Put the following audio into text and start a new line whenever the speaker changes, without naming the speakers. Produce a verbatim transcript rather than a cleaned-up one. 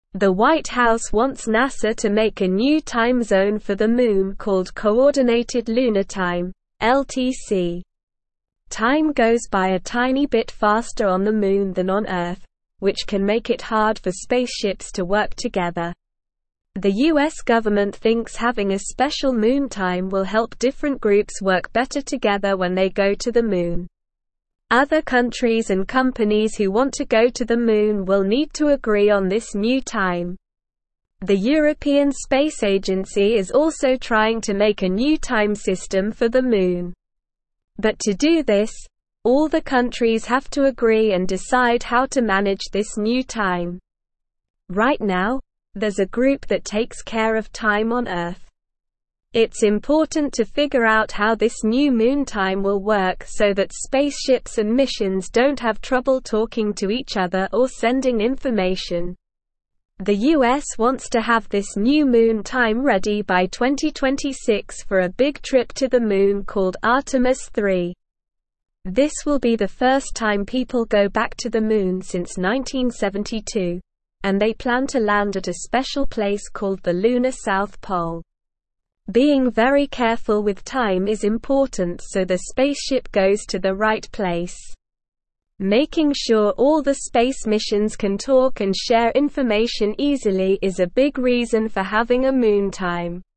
The White House wants NASA to make a new time zone for the Moon called Coordinated Lunar Time, L T C. Time goes by a tiny bit faster on the Moon than on Earth, which can make it hard for spaceships to work together. The U S government thinks having a special moon time will help different groups work better together when they go to the Moon. Other countries and companies who want to go to the Moon will need to agree on this new time. The European Space Agency is also trying to make a new time system for the Moon. But to do this, all the countries have to agree and decide how to manage this new time. Right now, there's a group that takes care of time on Earth. It's important to figure out how this new moon time will work so that spaceships and missions don't have trouble talking to each other or sending information. The U S wants to have this new moon time ready by twenty twenty-six for a big trip to the Moon called Artemis three. This will be the first time people go back to the Moon since nineteen seventy-two, and they plan to land at a special place called the Lunar South Pole. Being very careful with time is important so the spaceship goes to the right place. Making sure all the space missions can talk and share information easily is a big reason for having a moon time.